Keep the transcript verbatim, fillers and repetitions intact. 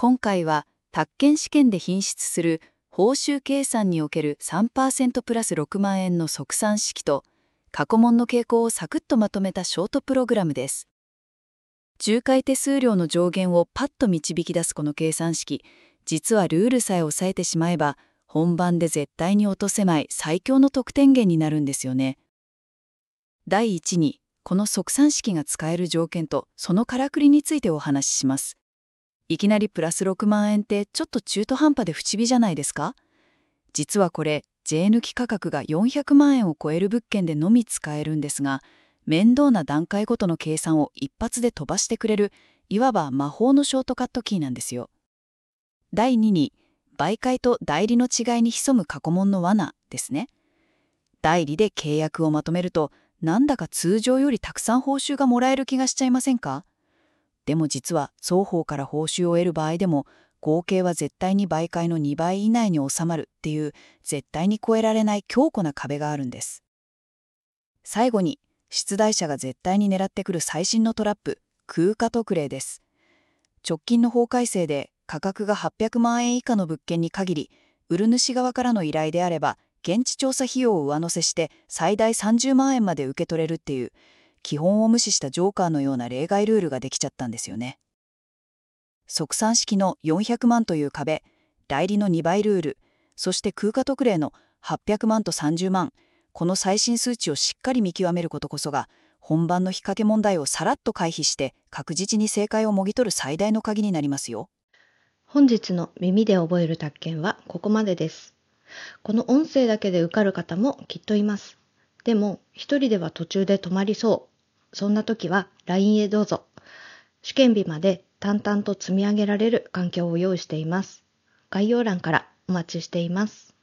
今回は、宅建試験で品質する報酬計算における さんパーセント プラスろくまん円の速算式と、過去問の傾向をサクッとまとめたショートプログラムです。仲介手数料の上限をパッと導き出すこの計算式、実はルールさえ押さえてしまえば、本番で絶対に落とせない最強の得点源になるんですよね。だいいちに、この速算式が使える条件とそのからくりについてお話しします。いきなりプラスろくまん円ってちょっと中途半端で不思議じゃないですか？実はこれ、税抜き価格がよんひゃくまん円を超える物件でのみ使えるんですが、面倒な段階ごとの計算を一発で飛ばしてくれる、いわば魔法のショートカットキーなんですよ。だいにに、媒介と代理の違いに潜む過去問の罠ですね。代理で契約をまとめると、なんだか通常よりたくさん報酬がもらえる気がしちゃいませんか？でも実は双方から報酬を得る場合でも、合計は絶対に媒介のにばい以内に収まるっていう絶対に超えられない強固な壁があるんです。最後に、出題者が絶対に狙ってくる最新のトラップ、空価特例です。直近の法改正で価格がはっぴゃくまん円以下の物件に限り、売る主側からの依頼であれば、現地調査費用を上乗せして最大さんじゅうまん円まで受け取れるっていう、基本を無視したジョーカーのような例外ルールができちゃったんですよね。速算式のよんひゃくまんという壁、代理のにばいルール、そして空価特例のはっぴゃくまんとさんじゅうまん、この最新数値をしっかり見極めることこそが、本番の引っ掛け問題をさらっと回避して確実に正解をもぎ取る最大の鍵になりますよ。 本日の耳で覚える宅建はここまでです。この音声だけで受かる方もきっといます。でも一人では途中で止まりそう。そんな時は ライン へどうぞ。試験日まで淡々と積み上げられる環境を用意しています。概要欄からお待ちしています。